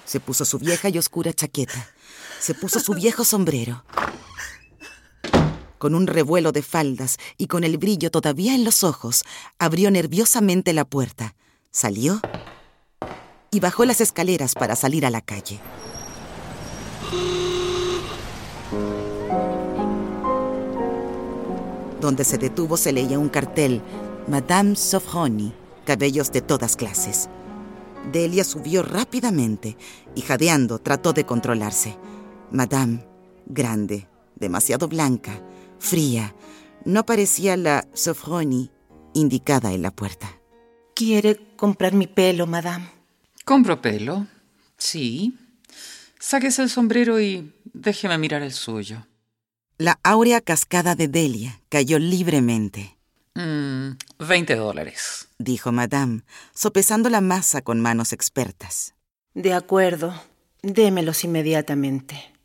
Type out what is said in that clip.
Se puso su vieja y oscura chaqueta. Se puso su viejo sombrero. Con un revuelo de faldas y con el brillo todavía en los ojos, abrió nerviosamente la puerta, salió y bajó las escaleras para salir a la calle. Donde se detuvo se leía un cartel: Madame Sofronie, cabellos de todas clases. Delia subió rápidamente y, jadeando, trató de controlarse. Madame, grande, demasiado blanca, fría, no parecía la Sofronie indicada en la puerta. ¿Quiere comprar mi pelo, madame? ¿Compro pelo? Sí. Sáquese el sombrero y déjeme mirar el suyo. La áurea cascada de Delia cayó libremente. $20, dijo Madame, sopesando la masa con manos expertas. De acuerdo, démelos inmediatamente.